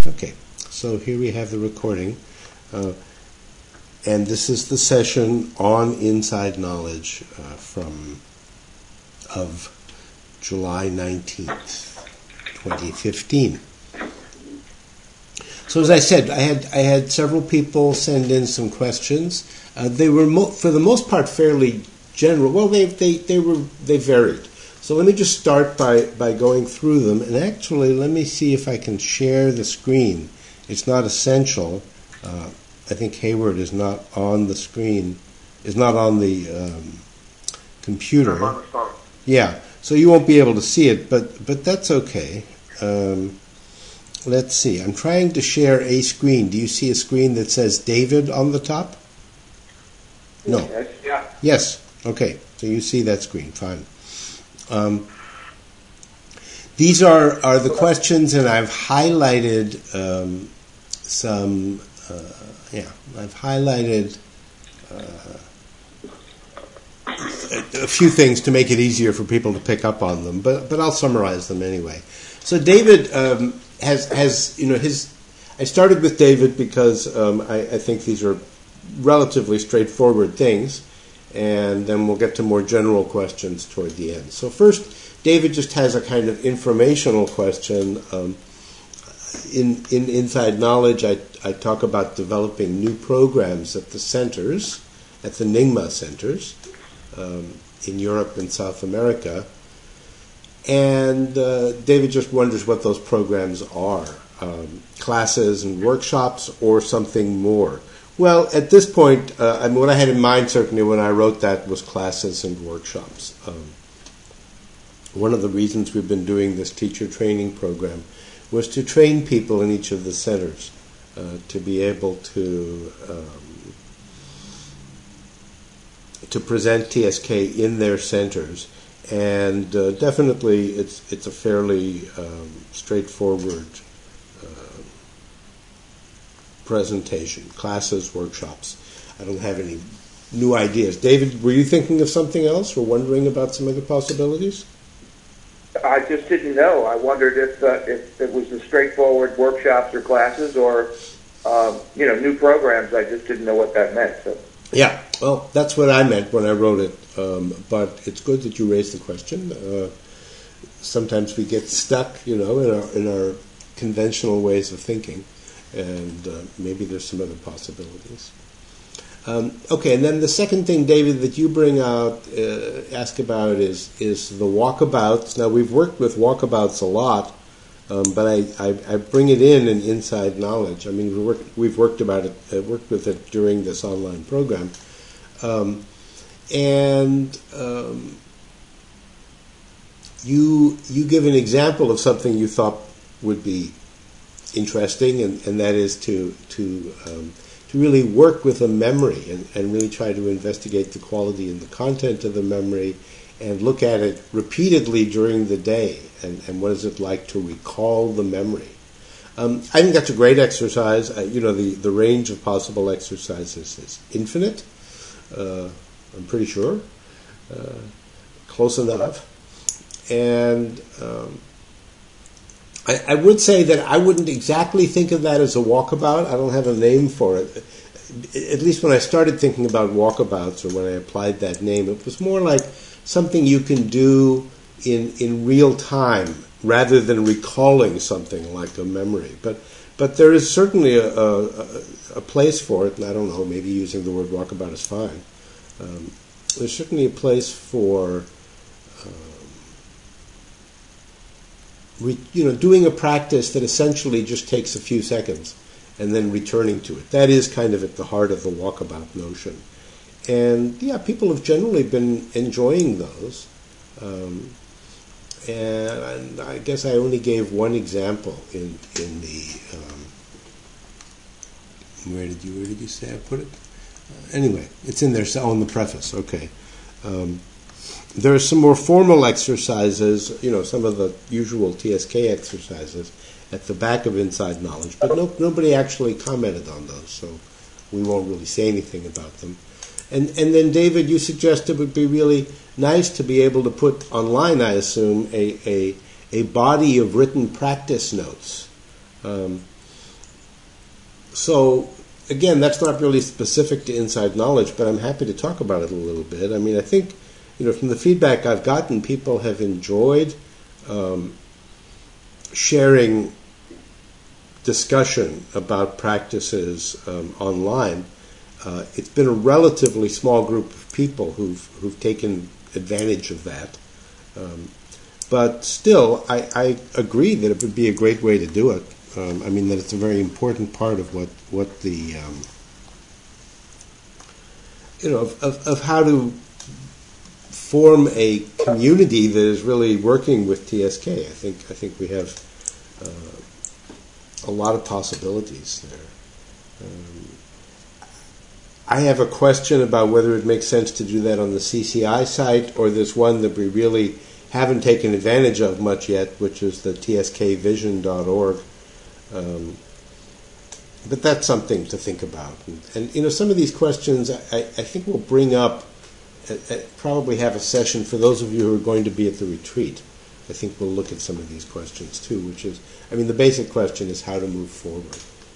Okay, so here we have the recording. And this is the session on Inside Knowledge of July 19th, 2015. So as I said, I had several people send in some questions. They were for the most part fairly general. Well, they varied. So let me just start by going through them. And actually, let me see if I can share the screen. It's not essential. I think Hayward is not on the screen, is not on the computer. I'm on the phone. Yeah, so you won't be able to see it, but that's okay. Let's see. I'm trying to share a screen. Do you see a screen that says David on the top? No. Yes, yeah. Yes. Okay. So you see that screen. Fine. These are the questions, and I've highlighted some. I've highlighted a few things to make it easier for people to pick up on them, but I'll summarize them anyway. So David has his. I started with David because I think these are relatively straightforward things, and then we'll get to more general questions toward the end. So first, David just has a kind of informational question. In Inside Knowledge, I talk about developing new programs at the centers, at the NINGMA centers, in Europe and South America. And David just wonders what those programs are, classes and workshops or something more. Well, at this point, what I had in mind certainly when I wrote that was classes and workshops. One of the reasons we've been doing this teacher training program was to train people in each of the centers to be able to present TSK in their centers, and definitely it's a fairly straightforward presentation. Classes, workshops. I don't have any new ideas. David, were you thinking of something else or wondering about some other possibilities? I just didn't know. I wondered if it was the straightforward workshops or classes or, new programs. I just didn't know what that meant. So. Yeah, well, that's what I meant when I wrote it. But it's good that you raised the question. Sometimes we get stuck, in our conventional ways of thinking, and maybe there's some other possibilities. Okay, and then the second thing, David, that you bring out, ask about is the walkabouts. Now, we've worked with walkabouts a lot, but I bring it in Inside Knowledge. I mean, we've worked with it during this online program, and you give an example of something you thought would be interesting, and that is to really work with a memory and really try to investigate the quality and the content of the memory and look at it repeatedly during the day and what is it like to recall the memory. I think that's a great exercise. The range of possible exercises is infinite, I'm pretty sure, close enough. And I would say that I wouldn't exactly think of that as a walkabout. I don't have a name for it. At least when I started thinking about walkabouts, or when I applied that name, it was more like something you can do in real time rather than recalling something like a memory. But there is certainly a place for it, and I don't know, maybe using the word walkabout is fine. There's certainly a place for doing a practice that essentially just takes a few seconds and then returning to it. That is kind of at the heart of the walkabout notion. And yeah, people have generally been enjoying those. And I guess I only gave one example in the where did you say I put it? Anyway, it's in there in the preface. Okay. There are some more formal exercises, some of the usual TSK exercises at the back of Inside Knowledge, but nobody actually commented on those, so we won't really say anything about them. And then, David, you suggest it would be really nice to be able to put online, I assume, a body of written practice notes. So, again, that's not really specific to Inside Knowledge, but I'm happy to talk about it a little bit. I mean, I think, from the feedback I've gotten, people have enjoyed sharing discussion about practices online. It's been a relatively small group of people who've taken advantage of that. But still, I agree that it would be a great way to do it. I mean, that it's a very important part of what the of how to form a community that is really working with TSK. I think we have a lot of possibilities there. I have a question about whether it makes sense to do that on the CCI site, or there's one that we really haven't taken advantage of much yet, which is the tskvision.org. But that's something to think about. And some of these questions I think we'll bring up, probably have a session for those of you who are going to be at the retreat. I think we'll look at some of these questions too, which is, the basic question is how to move forward.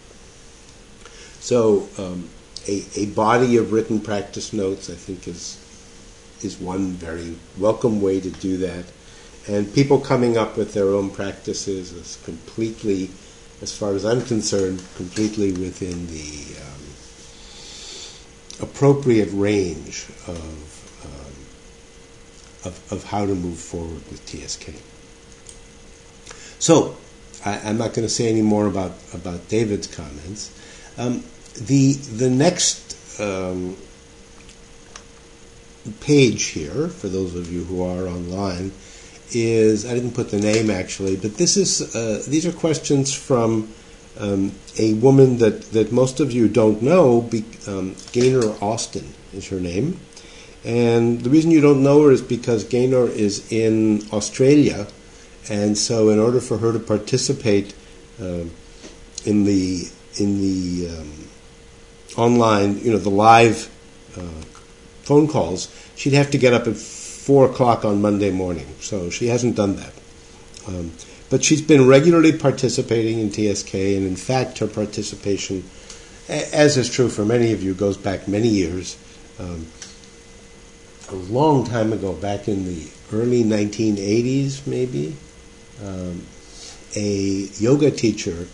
So a body of written practice notes, I think, is one very welcome way to do that. And people coming up with their own practices is completely, as far as I'm concerned, completely within the appropriate range of how to move forward with TSK. So, I'm not going to say any more about David's comments. The next page here, for those of you who are online, is, I didn't put the name actually, but these are questions from a woman that most of you don't know. Gaynor Austin is her name. And the reason you don't know her is because Gaynor is in Australia, and so in order for her to participate in the online, the live phone calls, she'd have to get up at 4 o'clock on Monday morning. So she hasn't done that. But she's been regularly participating in TSK, and in fact her participation, as is true for many of you, goes back many years. A long time ago, back in the early 1980s maybe, a yoga teacher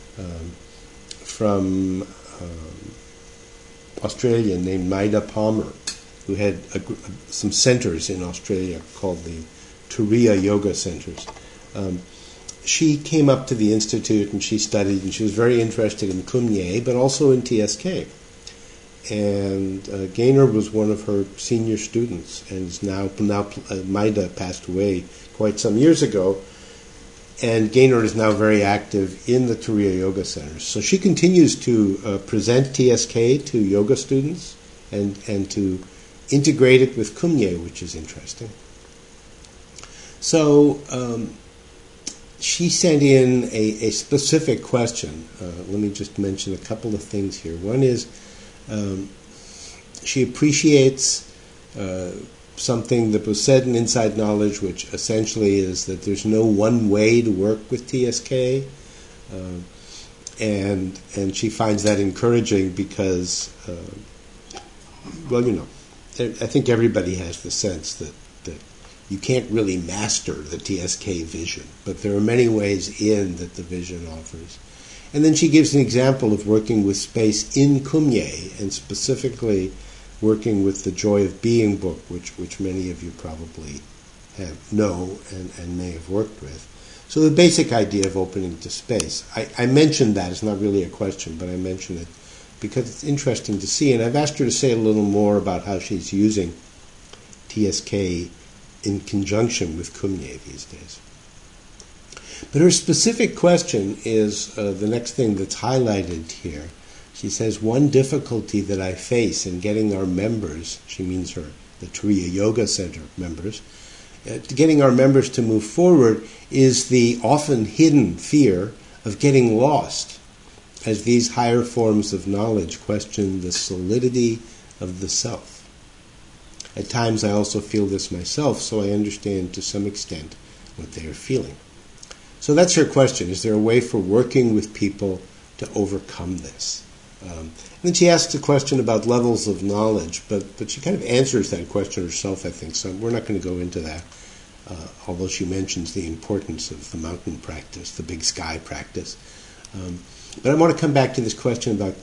from Australia named Maida Palmer, who had some centers in Australia called the Turiya Yoga Centers. She came up to the Institute and she studied, and she was very interested in Kumye, but also in TSK. And Gaynor was one of her senior students, and is now Maida passed away quite some years ago, and Gaynor is now very active in the Turiya Yoga Centers. So she continues to present TSK to yoga students and to integrate it with Kumye, which is interesting. So she sent in a specific question. Let me just mention a couple of things here. One is she appreciates something that was said in Inside Knowledge, which essentially is that there's no one way to work with TSK, and she finds that encouraging because, I think everybody has the sense that you can't really master the TSK vision, but there are many ways in that the vision offers. And then she gives an example of working with space in Kumye, and specifically working with the Joy of Being book, which many of you probably know and may have worked with. So the basic idea of opening to space. I mentioned that. It's not really a question, but I mention it because it's interesting to see. And I've asked her to say a little more about how she's using TSK in conjunction with Kumye these days. But her specific question is the next thing that's highlighted here. She says, one difficulty that I face in getting our members, she means the Turiya Yoga Center members, getting our members to move forward is the often hidden fear of getting lost, as these higher forms of knowledge question the solidity of the self. At times I also feel this myself, so I understand to some extent what they are feeling. So that's her question. Is there a way for working with people to overcome this? And then she asks a question about levels of knowledge, but she kind of answers that question herself, I think, so we're not going to go into that, although she mentions the importance of the mountain practice, the big sky practice. But I want to come back to this question about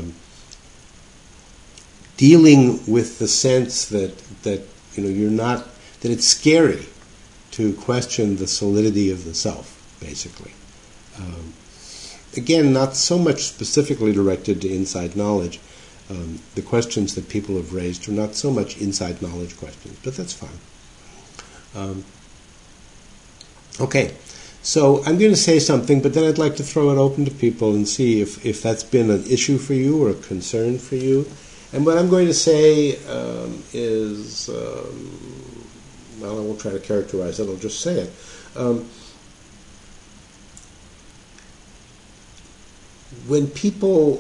dealing with the sense that you're not, that it's scary to question the solidity of the self, basically. Again, not so much specifically directed to inside knowledge. The questions that people have raised are not so much inside knowledge questions, but that's fine. Okay, so I'm going to say something, but then I'd like to throw it open to people and see if that's been an issue for you or a concern for you. And what I'm going to say is, well, I won't try to characterize it, I'll just say it. When people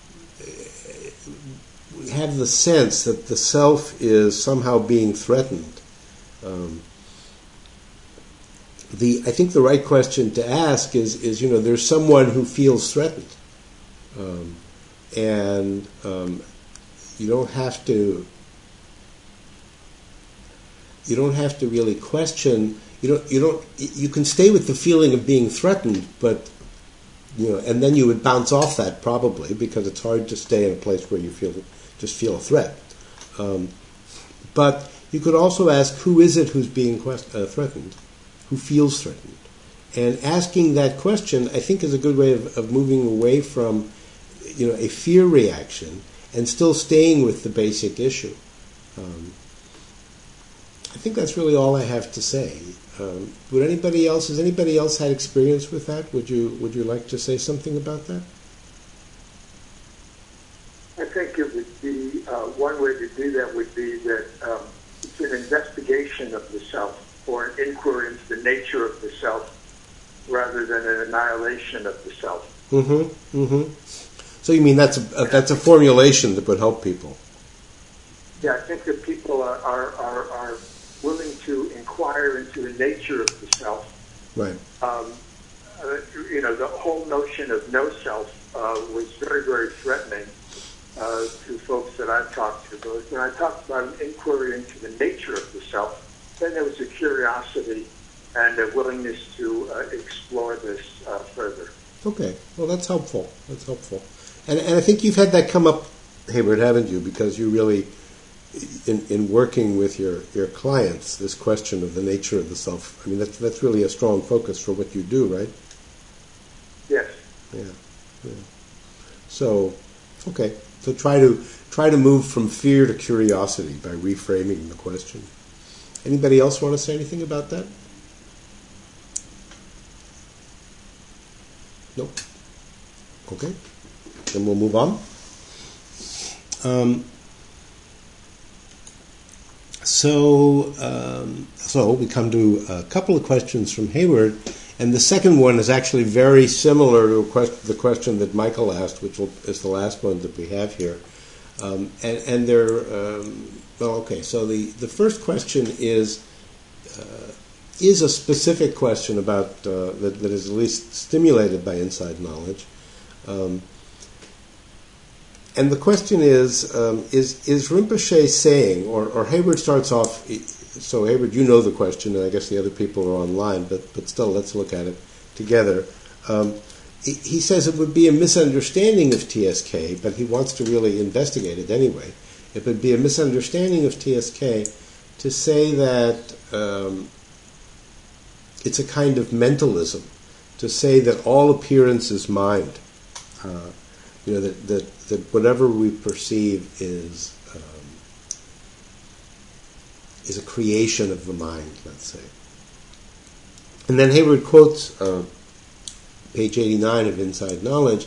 have the sense that the self is somehow being threatened, I think the right question to ask is there's someone who feels threatened, and you don't have to really question. You can stay with the feeling of being threatened, but and then you would bounce off that probably, because it's hard to stay in a place where you just feel a threat. But you could also ask, who is it who's being threatened? Who feels threatened? And asking that question, I think, is a good way of moving away from a fear reaction and still staying with the basic issue. I think that's really all I have to say. Has anybody else had experience with that? Would you like to say something about that? I think it would be, one way to do that would be that it's an investigation of the self, or an inquiry into the nature of the self, rather than an annihilation of the self. Mm-hmm. Mm-hmm. So you mean that's a formulation that would help people? Yeah, I think that people are willing to inquire into the nature of the self. Right. The whole notion of no self was very, very threatening to folks that I've talked to. But when I talked about an inquiry into the nature of the self, then there was a curiosity and a willingness to explore this further. Okay. Well, that's helpful. That's helpful. And I think you've had that come up, Hayward, haven't you? Because you really, in working with your clients, this question of the nature of the self, I mean, that's really a strong focus for what you do, right? Yes. Yeah. So, okay. So try to move from fear to curiosity by reframing the question. Anybody else want to say anything about that? Nope. Okay. Then we'll move on. So we come to a couple of questions from Hayward, and the second one is actually very similar to the question that Michael asked, which is the last one that we have here. And they're okay. So the first question is a specific question about that is at least stimulated by inside knowledge. And the question is Rinpoche saying, or Hayward starts off, so Hayward, you know the question, and I guess the other people are online, but still, let's look at it together. He says it would be a misunderstanding of TSK, but he wants to really investigate it anyway. It would be a misunderstanding of TSK to say that it's a kind of mentalism, to say that all appearance is mind. That whatever we perceive is a creation of the mind, let's say. And then Hayward quotes page 89 of Inside Knowledge.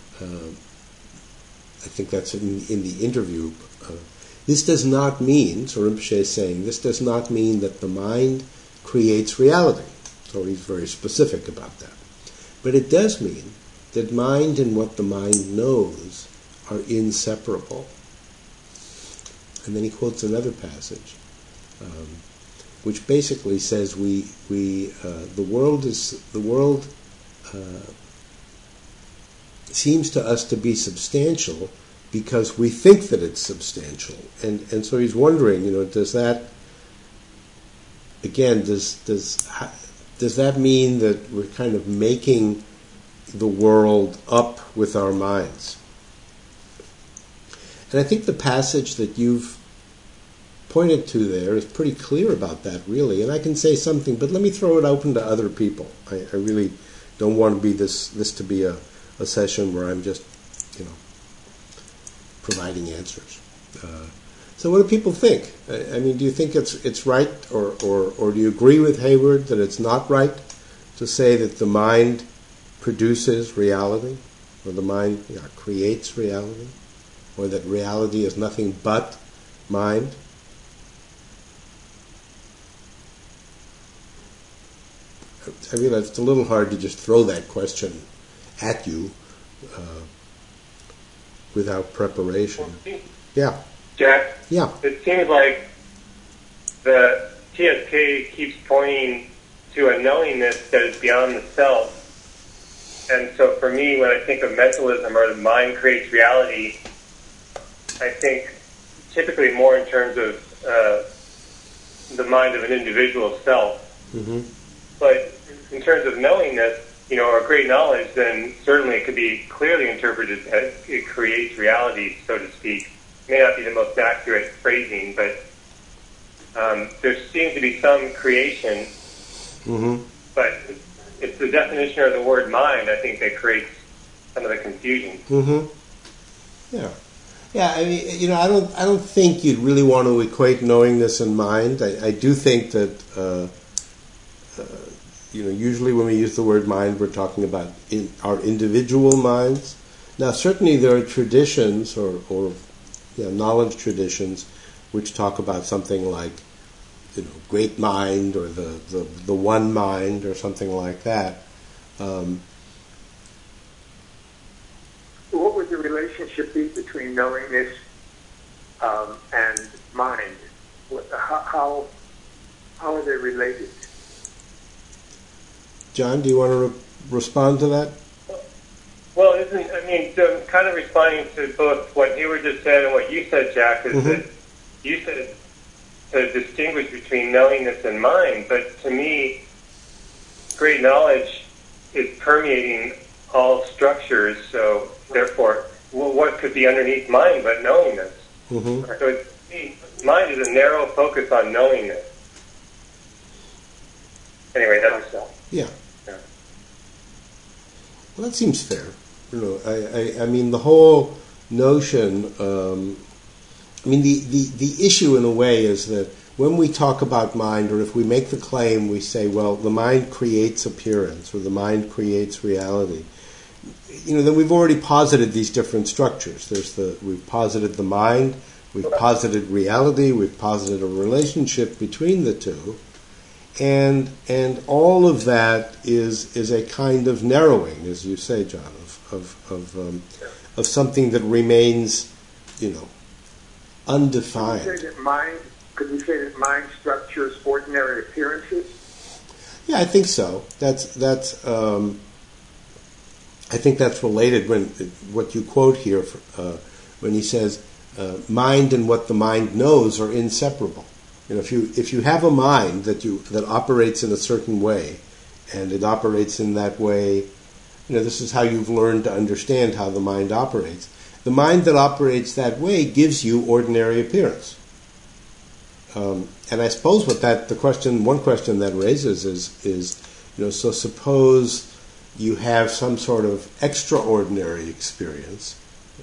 I think that's in the interview. This does not mean, so Rinpoche is saying, this does not mean that the mind creates reality. So he's very specific about that. But it does mean that mind and what the mind knows are inseparable. And then he quotes another passage, which basically says the world seems to us to be substantial because we think that it's substantial. And so he's wondering, does that, again, does that mean that we're kind of making the world up with our minds? And I think the passage that you've pointed to there is pretty clear about that, really. And I can say something, but let me throw it open to other people. I really don't want to be this to be a session where I'm just, providing answers. So what do people think? I mean, do you think it's right, or do you agree with Hayward that it's not right to say that the mind produces reality, or the mind creates reality, or that reality is nothing but mind? I realize it's a little hard to just throw that question at you without preparation. Yeah. Jack? Yeah. It seems like the TSK keeps pointing to a knowingness that is beyond the self. And so for me, when I think of mentalism or the mind creates reality, I think typically more in terms of the mind of an individual self. Mm-hmm. But in terms of knowingness, or great knowledge, then certainly it could be clearly interpreted that it creates reality, so to speak. It may not be the most accurate phrasing, but there seems to be some creation. Mm-hmm. But it's the definition of the word mind, I think, that creates some of the confusion. Mm-hmm. Yeah. Yeah, I mean, I don't think you'd really want to equate knowingness and mind. I do think that usually when we use the word mind, we're talking about our individual minds. Now, certainly there are traditions or knowledge traditions which talk about something like, great mind or the one mind or something like that. What would the relationship be between knowingness and mind? How are they related? John, do you want to respond to that? Well, kind of responding to both what Hayward just said and what you said, Jack, is that you said to distinguish between knowingness and mind, but to me, great knowledge is permeating all structures, so therefore, what could be underneath mind but knowingness? Mm-hmm. So mind is a narrow focus on knowingness. Anyway, that's all. Yeah. Well, that seems fair. I mean, the whole notion. The issue in a way is that when we talk about mind, or if we make the claim, we say, well, the mind creates appearance, or the mind creates reality. Then we've already posited these different structures. We've posited the mind, we've posited reality, we've posited a relationship between the two. And all of that is a kind of narrowing, as you say, John, of something that remains, undefined. Could we say that mind structures ordinary appearances? Yeah, I think so. I think that's related when what you quote here when he says mind and what the mind knows are inseparable. If you have a mind that operates in a certain way, and it operates in that way, this is how you've learned to understand how the mind operates. The mind that operates that way gives you ordinary appearance. And I suppose one question that raises is so suppose you have some sort of extraordinary experience,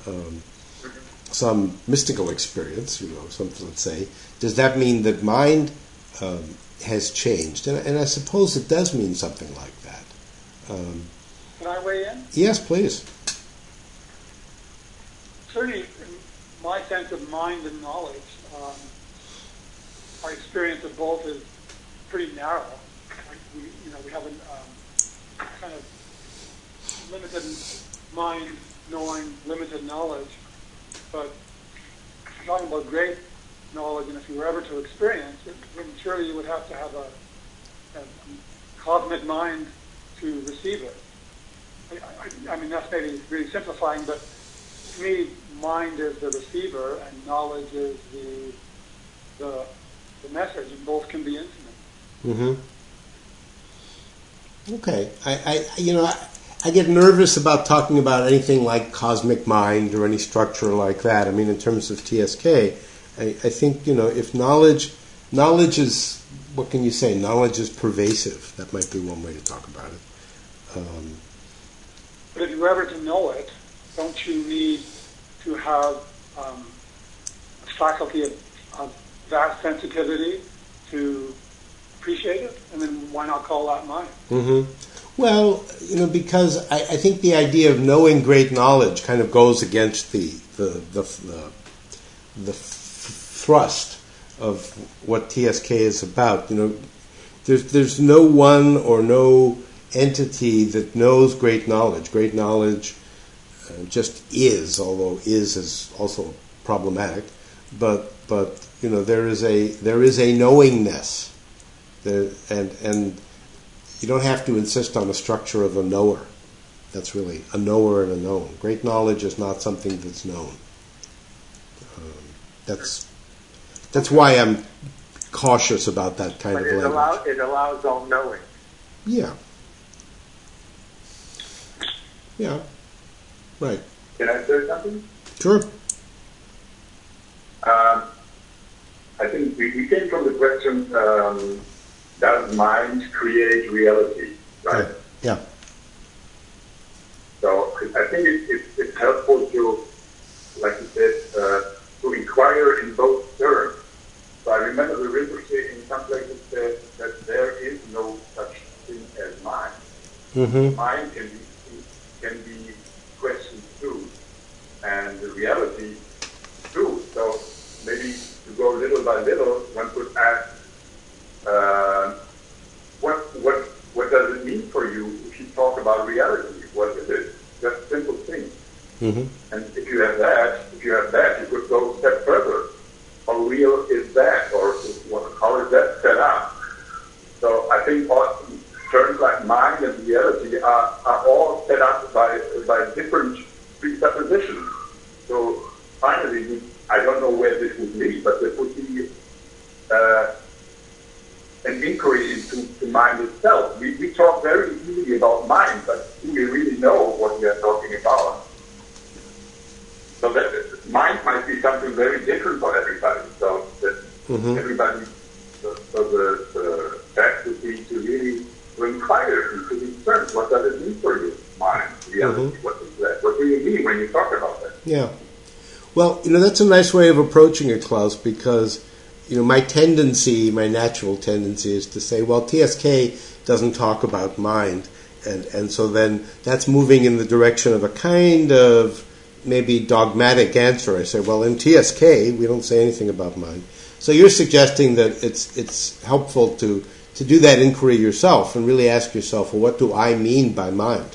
some mystical experience, let's say. Does that mean that mind has changed? And I suppose it does mean something like that. Can I weigh in? Yes, please. Certainly, in my sense of mind and knowledge, our experience of both is pretty narrow. We have a kind of limited mind knowing limited knowledge, but if you're talking about great knowledge, and if you were ever to experience it, then surely you would have to have a cosmic mind to receive it. I mean, that's maybe really simplifying, but to me, mind is the receiver and knowledge is the message, and both can be intimate. Mm-hmm. Okay. I get nervous about talking about anything like cosmic mind or any structure like that. I mean, in terms of TSK, I think, if knowledge is, what can you say? Knowledge is pervasive. That might be one way to talk about it. But if you were ever to know it, don't you need to have a faculty of vast sensitivity to appreciate it? And then why not call that mind? Mm-hmm. Well, because I think the idea of knowing great knowledge kind of goes against the thrust of what TSK is about. There's no one or no entity that knows great knowledge. Great knowledge just is, although is also problematic. But there is a knowingness, and you don't have to insist on a structure of a knower. That's really a knower and a known. Great knowledge is not something that's known. That's why I'm cautious about that kind of language. It allows all knowing. Yeah. Yeah. Right. Can I say something? Sure. I think we came from the question, does mind create reality, right? Yeah. So I think it's helpful to, like you said, to inquire in both terms. So I remember the Rinpoche in some places said that there is no such thing as mind. Mm-hmm. Mind can be questioned too, and the reality too. So maybe to go little by little, one could ask, what does it mean for you if you talk about reality? What is it? Just simple things. Mm-hmm. And if you have that, you could go a step further. How real is that, or how is that set up? So I think terms like mind and reality are all set up by different presuppositions. So finally, I don't know where this would lead, but there would be an inquiry into mind itself. We talk very easily about mind, but do we really know what we are talking about? So that mind might be something very different for everybody. So that everybody, so the fact would be to really inquire into these terms. What does it mean for you? Mind, reality, what is that? What do you mean when you talk about that? Yeah. Well, that's a nice way of approaching it, Klaus, because my natural tendency is to say, well, TSK doesn't talk about mind, and so then that's moving in the direction of a kind of maybe dogmatic answer. I say, well, in TSK we don't say anything about mind. So you're suggesting that it's helpful to do that inquiry yourself and really ask yourself, well, what do I mean by mind?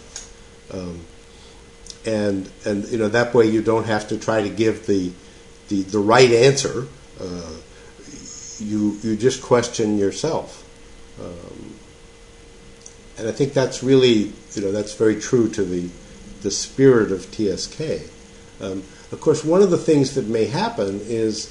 And that way you don't have to try to give the right answer. You just question yourself, and I think that's really that's very true to the spirit of TSK. Of course, one of the things that may happen is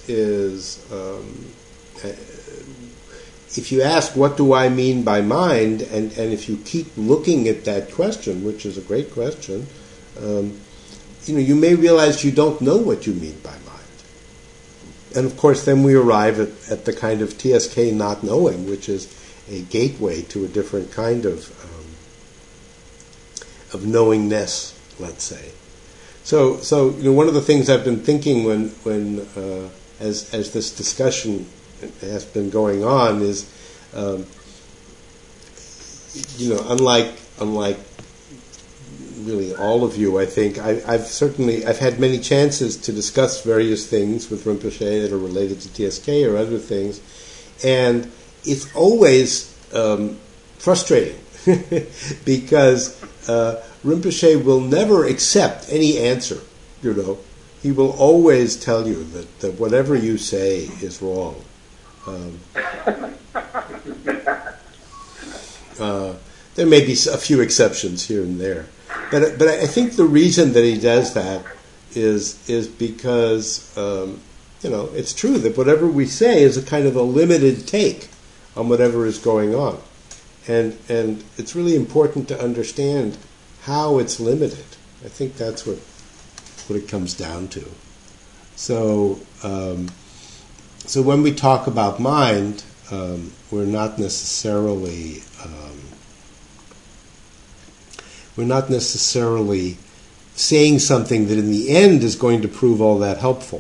if you ask what do I mean by mind, and if you keep looking at that question, which is a great question, you may realize you don't know what you mean by mind. And of course, then we arrive at the kind of TSK not knowing, which is a gateway to a different kind of knowingness, let's say. So one of the things I've been thinking when as this discussion has been going on is, unlike really all of you, I think I've had many chances to discuss various things with Rinpoche that are related to TSK or other things, and it's always frustrating because Rinpoche will never accept any answer. He will always tell you that whatever you say is wrong. There may be a few exceptions here and there. But I think the reason that he does that is because it's true that whatever we say is a kind of a limited take on whatever is going on, and it's really important to understand how it's limited. I think that's what it comes down to. So when we talk about mind, we're not necessarily saying something that in the end is going to prove all that helpful.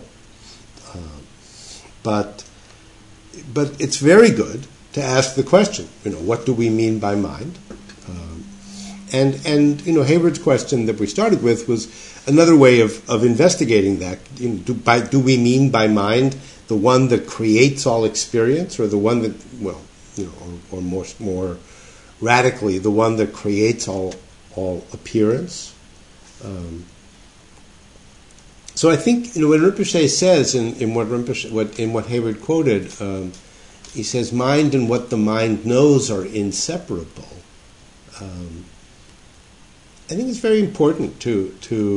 But it's very good to ask the question, what do we mean by mind? And Hayward's question that we started with was another way of investigating that. Do we mean by mind the one that creates all experience, or the one that, or more radically, the one that creates all appearance? So I think what Rinpoche says in what Hayward quoted, he says mind and what the mind knows are inseparable. I think it's very important to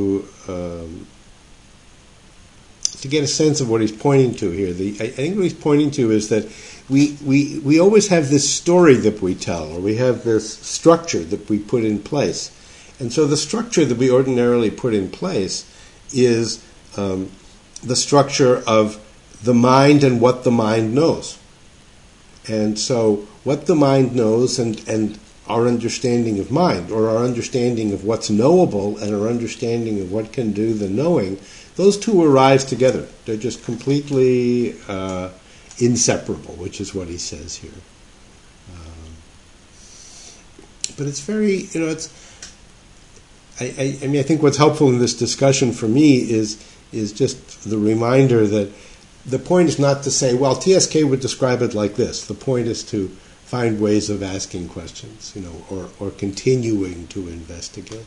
get a sense of what he's pointing to here. I think what he's pointing to is that we always have this story that we tell, or we have this structure that we put in place. And so the structure that we ordinarily put in place is the structure of the mind and what the mind knows. And so what the mind knows and our understanding of mind, or our understanding of what's knowable and our understanding of what can do the knowing, those two arise together. They're just completely inseparable, which is what he says here. But it's very, I think what's helpful in this discussion for me is just the reminder that the point is not to say, well, TSK would describe it like this. The point is to find ways of asking questions, or continuing to investigate.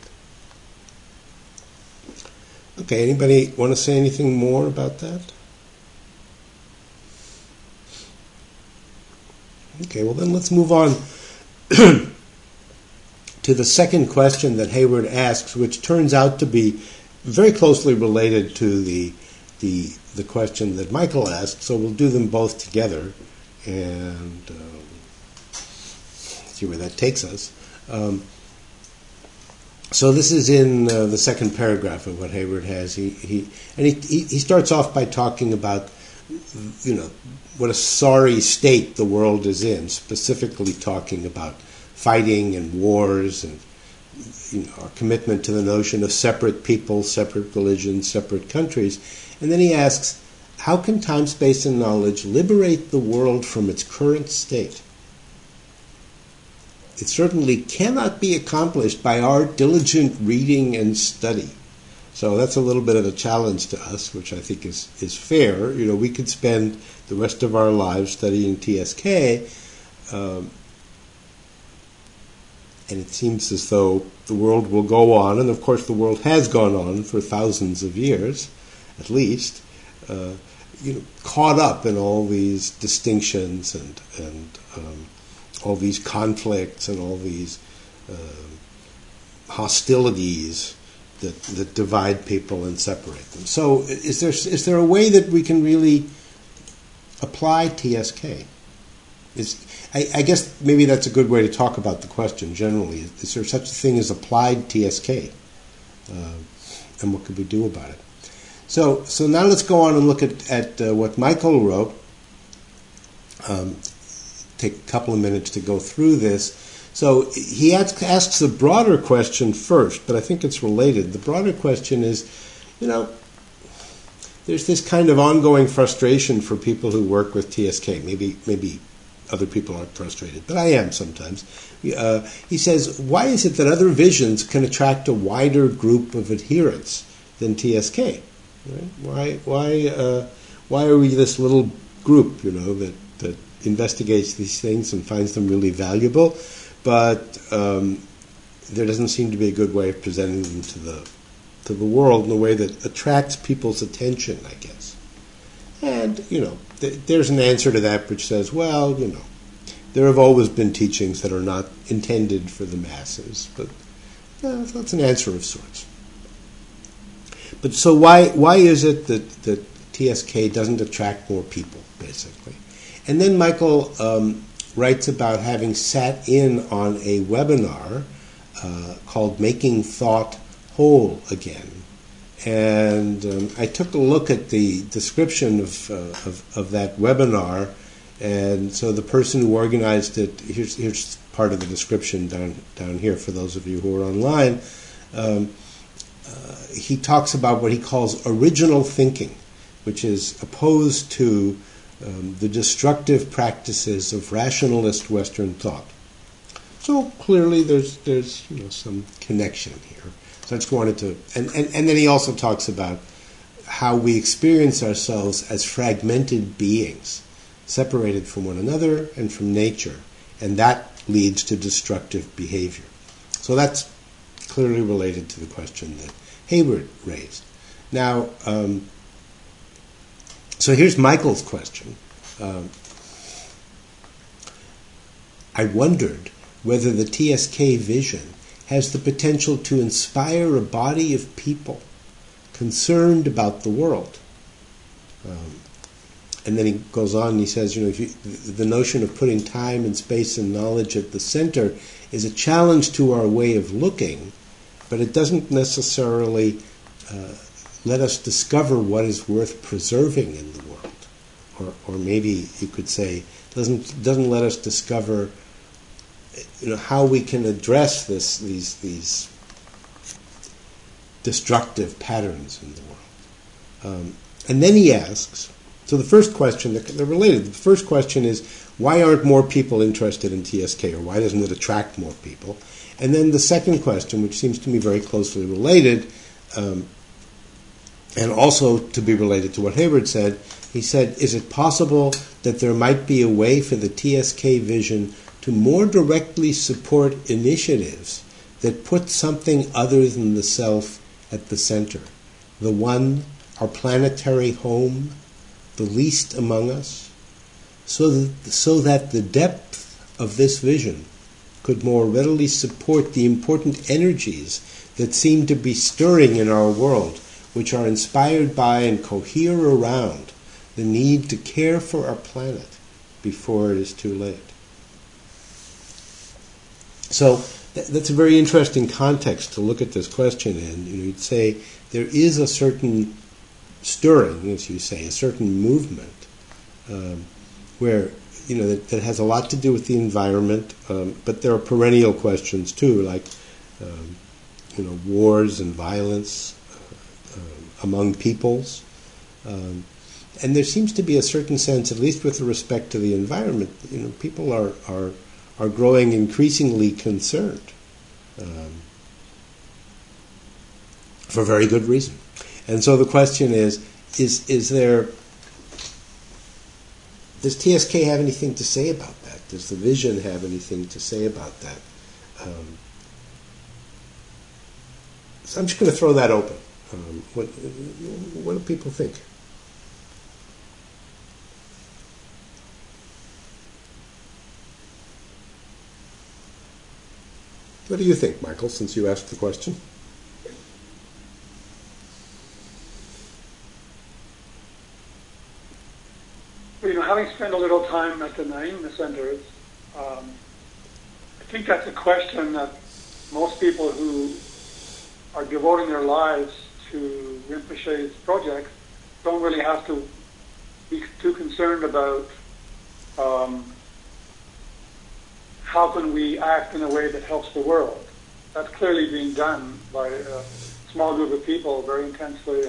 Okay, anybody want to say anything more about that? Okay, well then let's move on to the second question that Hayward asks, which turns out to be very closely related to the question that Michael asked, so we'll do them both together and see where that takes us. So this is in the second paragraph of what Hayward has. He starts off by talking about what a sorry state the world is in, specifically talking about fighting and wars and our commitment to the notion of separate people, separate religions, separate countries. And then he asks, how can time, space, and knowledge liberate the world from its current state? It certainly cannot be accomplished by our diligent reading and study. So that's a little bit of a challenge to us, which I think is fair. We could spend the rest of our lives studying TSK, and it seems as though the world will go on, and of course the world has gone on for thousands of years, at least, caught up in all these distinctions and all these conflicts and all these hostilities that divide people and separate them. So is there a way that we can really apply TSK? I guess maybe that's a good way to talk about the question generally. Is there such a thing as applied TSK? And what could we do about it? So now let's go on and look at what Michael wrote. Take a couple of minutes to go through this. So he asks a broader question first, but I think it's related. The broader question is, there's this kind of ongoing frustration for people who work with TSK. Maybe other people aren't frustrated, but I am sometimes. He says, why is it that other visions can attract a wider group of adherents than TSK? Right? Why are we this little group, that investigates these things and finds them really valuable, but there doesn't seem to be a good way of presenting them to the world in a way that attracts people's attention, I guess. And, there's an answer to that which says, well, there have always been teachings that are not intended for the masses, but that's an answer of sorts. But so why is it that TSK doesn't attract more people, basically? And then Michael writes about having sat in on a webinar called Making Thought Whole Again. And I took a look at the description of that webinar, and so the person who organized it, here's part of the description down here for those of you who are online. He talks about what he calls original thinking, which is opposed to the destructive practices of rationalist Western thought. So clearly there's some connection here. So I just wanted to, and then he also talks about how we experience ourselves as fragmented beings, separated from one another and from nature, and that leads to destructive behavior. So that's clearly related to the question that Hayward raised. Now, so here's Michael's question. I wondered whether the TSK vision has the potential to inspire a body of people concerned about the world. And then he goes on and he says, the notion of putting time and space and knowledge at the center is a challenge to our way of looking, but it doesn't necessarily let us discover what is worth preserving in the world. Or maybe you could say, doesn't let us discover how we can address these destructive patterns in the world. And then he asks, so the first question, they're related. The first question is, why aren't more people interested in TSK, or why doesn't it attract more people? And then the second question, which seems to me very closely related, and also to be related to what Hayward said, he said, is it possible that there might be a way for the TSK vision to more directly support initiatives that put something other than the self at the center? The one, our planetary home, the least among us, so that the depth of this vision could more readily support the important energies that seem to be stirring in our world, which are inspired by and cohere around the need to care for our planet before it is too late. So that's a very interesting context to look at this question in. You'd say there is a certain stirring, as you say, a certain movement where that has a lot to do with the environment, but there are perennial questions too, like wars and violence among peoples, and there seems to be a certain sense, at least with respect to the environment, people are growing increasingly concerned for very good reason. And so the question is there, does TSK have anything to say about that? Does the vision have anything to say about that? So I'm just going to throw that open. What do people think? What do you think, Michael, since you asked the question? Having spent a little time at the Naima centers, I think that's a question that most people who are devoting their lives to Rinpoche's projects don't really have to be too concerned about how can we act in a way that helps the world. That's clearly being done by a small group of people very intensely.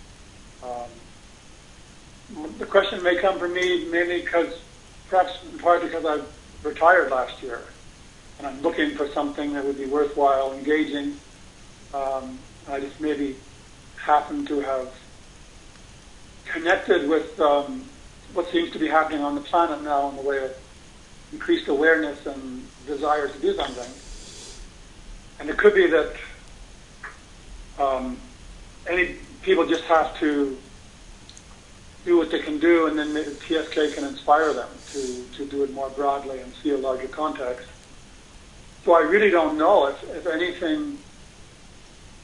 The question may come from me mainly perhaps in part because I retired last year, and I'm looking for something that would be worthwhile engaging. I just maybe happen to have connected with what seems to be happening on the planet now in the way of increased awareness and desire to do something. And it could be that any people just have to do what they can do, and then the TSK can inspire them to do it more broadly and see a larger context. So I really don't know if anything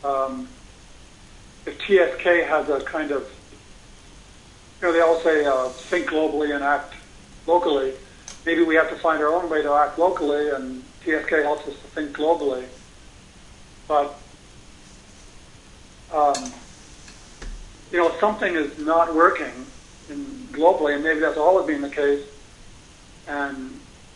if TSK has a kind of, they all say think globally and act locally. Maybe we have to find our own way to act locally, and TSK helps us to think globally. But, if something is not working globally, and maybe that's always been the case, and,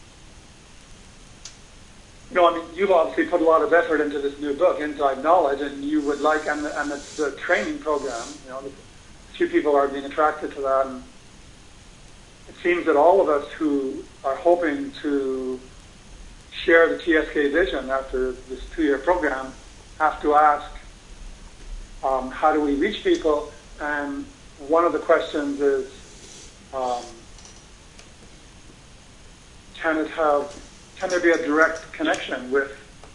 you've obviously put a lot of effort into this new book, Inside Knowledge, and you would like, and it's a training program, a few people are being attracted to that, and it seems that all of us who are hoping to share the TSK vision after this 2-year program have to ask, how do we reach people? And one of the questions is, can there be a direct connection with,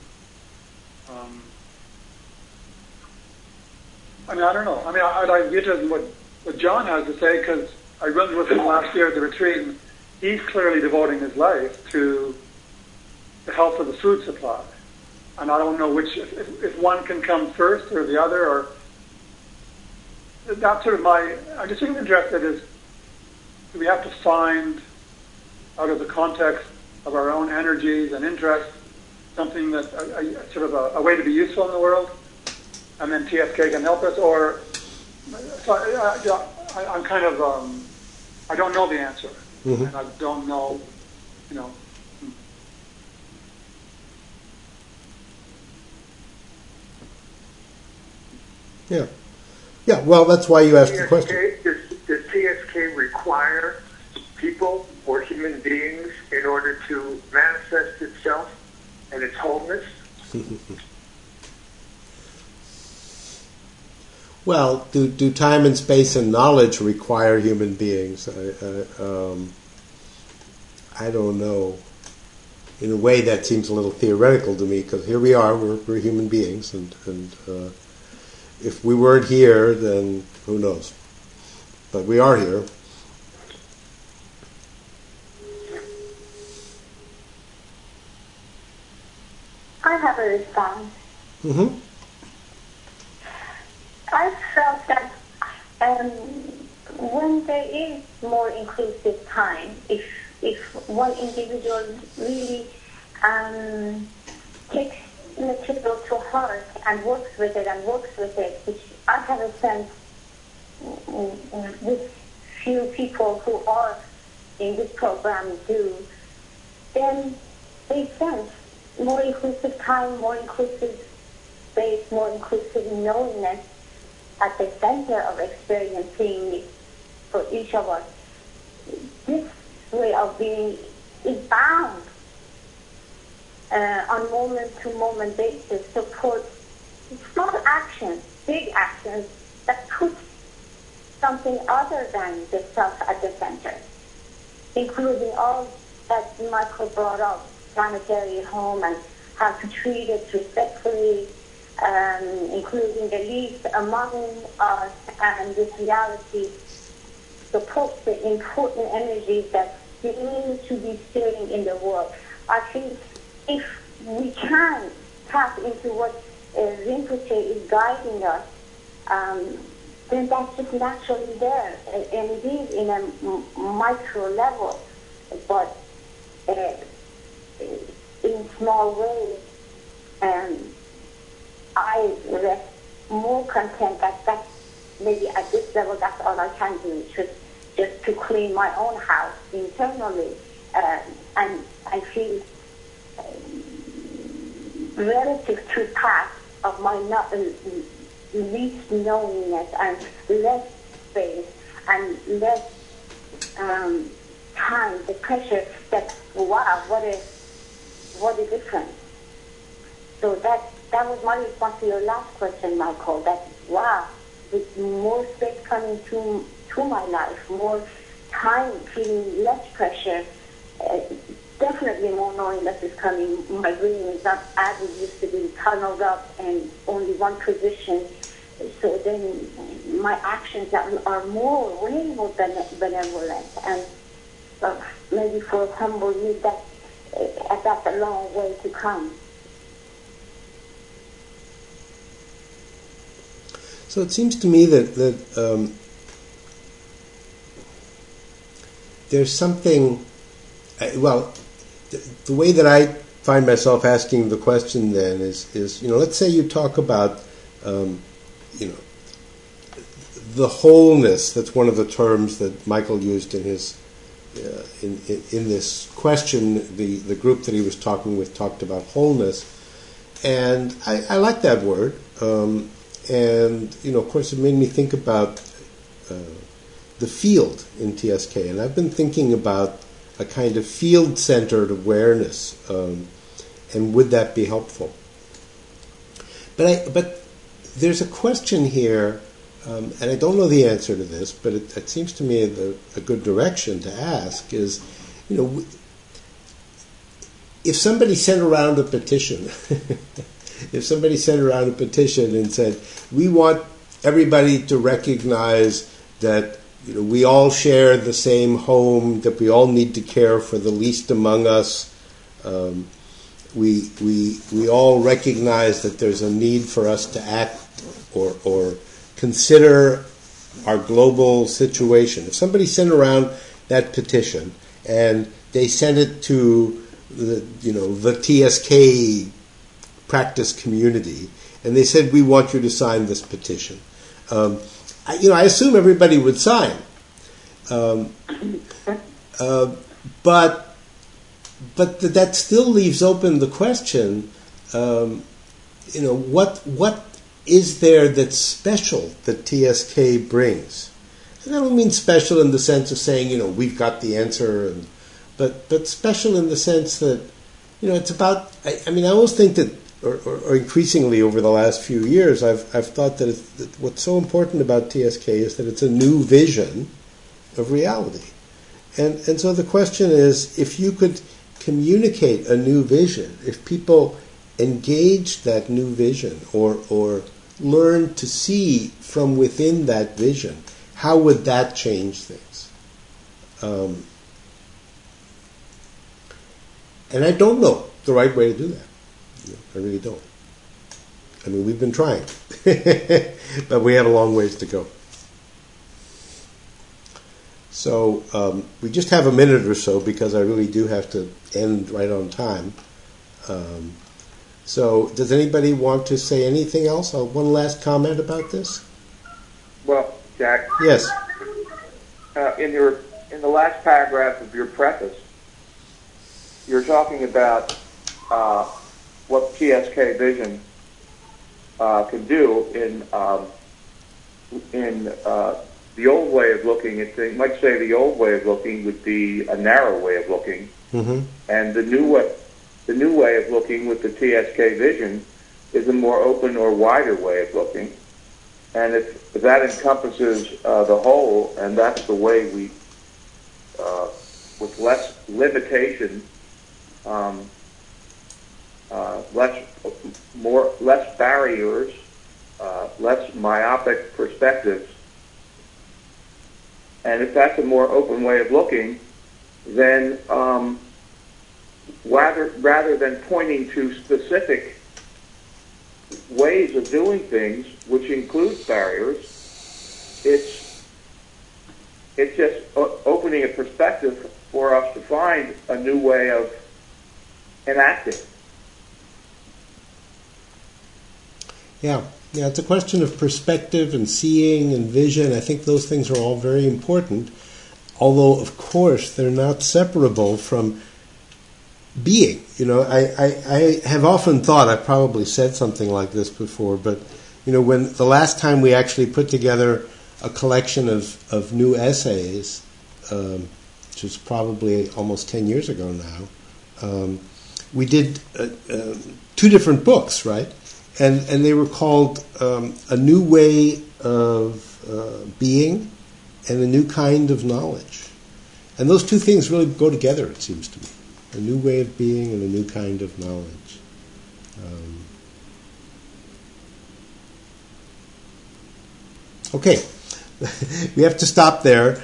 I don't know. I'd be interested in what John has to say, because I went with him last year at the retreat, and he's clearly devoting his life to the health of the food supply. And I don't know if one can come first or the other, or that's sort of I'm just sort of interested is, do we have to find, out of the context of our own energies and interests, something that, sort of a way to be useful in the world, and then TSK can help us, or, I'm kind of, I don't know the answer, and I don't know, Yeah. Yeah, well, that's why you asked the question. Does TSK require people or human beings in order to manifest itself and its wholeness? Well, do time and space and knowledge require human beings? I don't know. In a way, that seems a little theoretical to me, because here we are, we're human beings, and if we weren't here, then who knows? But we are here. I have a response. Mm-hmm. I felt that when there is more inclusive time, if one individual really takes material to heart and works with it, which I have a sense with few people who are in this program do, then they sense more inclusive time, more inclusive space, more inclusive knowingness at the center of experiencing for each of us. This way of being is bound on moment-to-moment basis support small actions, big actions that put something other than the self at the center, including all that Michael brought up, planetary home and how to treat it respectfully, including the least among us, and this reality supports the important energies that seem to be stirring in the world. I think if we can tap into what Rinpoche is guiding us, then that's just naturally there, and it is in a micro level, but in small ways. I rest more content that maybe at this level that's all I can do, just to clean my own house internally, and I feel relative to past of my least knowingness and less space and less time, the pressure that, wow, what a difference. So that was my response to your last question, Michael, that, wow, with more space coming to my life, more time, feeling less pressure, definitely more knowingness is coming. My brain is not as it used to be, tunneled up and only one position. So then my actions are way more benevolent. And maybe for humble me, that's a long way to come. So it seems to me that there's something. The way that I find myself asking the question then is let's say you talk about the wholeness. That's one of the terms that Michael used in his in this question. The group that he was talking with talked about wholeness, and I like that word. And of course, it made me think about the field in TSK, and I've been thinking about a kind of field-centered awareness, and would that be helpful? But there's a question here, and I don't know the answer to this, but it seems to me a good direction to ask is, if somebody sent around a petition, and said, we want everybody to recognize that we all share the same home, that we all need to care for the least among us. We all recognize that there's a need for us to act or consider our global situation. If somebody sent around that petition and they sent it to the TSK practice community, and they said, we want you to sign this petition. I assume everybody would sign. But that still leaves open the question, what is there that's special that TSK brings? And I don't mean special in the sense of saying, we've got the answer, but special in the sense that, it's about, I always think that, or increasingly over the last few years, I've thought that what's so important about TSK is that it's a new vision of reality. And so the question is, if you could communicate a new vision, if people engage that new vision or learn to see from within that vision, how would that change things? And I don't know the right way to do that. I really don't. We've been trying, but we have a long ways to go. So we just have a minute or so because I really do have to end right on time. So does anybody want to say anything else? One last comment about this? Well, Jack. Yes. In the last paragraph of your preface, you're talking about what TSK Vision can do in the old way of looking at things. You might say the old way of looking would be a narrow way of looking, and the new way of looking with the TSK Vision is a more open or wider way of looking. And if that encompasses the whole, and that's the way we, with less limitation, less barriers, less myopic perspectives, and if that's a more open way of looking, then rather than pointing to specific ways of doing things, which includes barriers, it's just opening a perspective for us to find a new way of enacting. Yeah, it's a question of perspective and seeing and vision. I think those things are all very important, although, of course, they're not separable from being. I have often thought, I've probably said something like this before, but, when the last time we actually put together a collection of new essays, which was probably almost 10 years ago now, we did 2 different books, right? And they were called A New Way of Being and A New Kind of Knowledge. And those 2 things really go together, it seems to me. A new way of being and a new kind of knowledge. Okay, we have to stop there.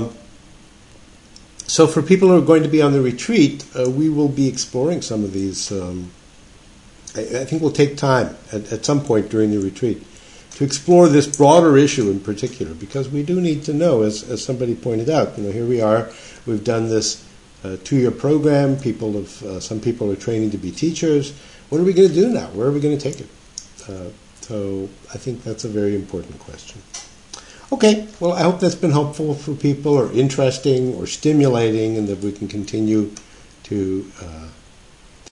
So for people who are going to be on the retreat, we will be exploring some of these. I think we'll take time at some point during the retreat explore this broader issue in particular, because we do need to know, as somebody pointed out, here we are, we've done this 2-year program, some people are training to be teachers. What are we going to do now? Where are we going to take it? So I think that's a very important question. Okay, well, I hope that's been helpful for people, or interesting, or stimulating, and that we can continue to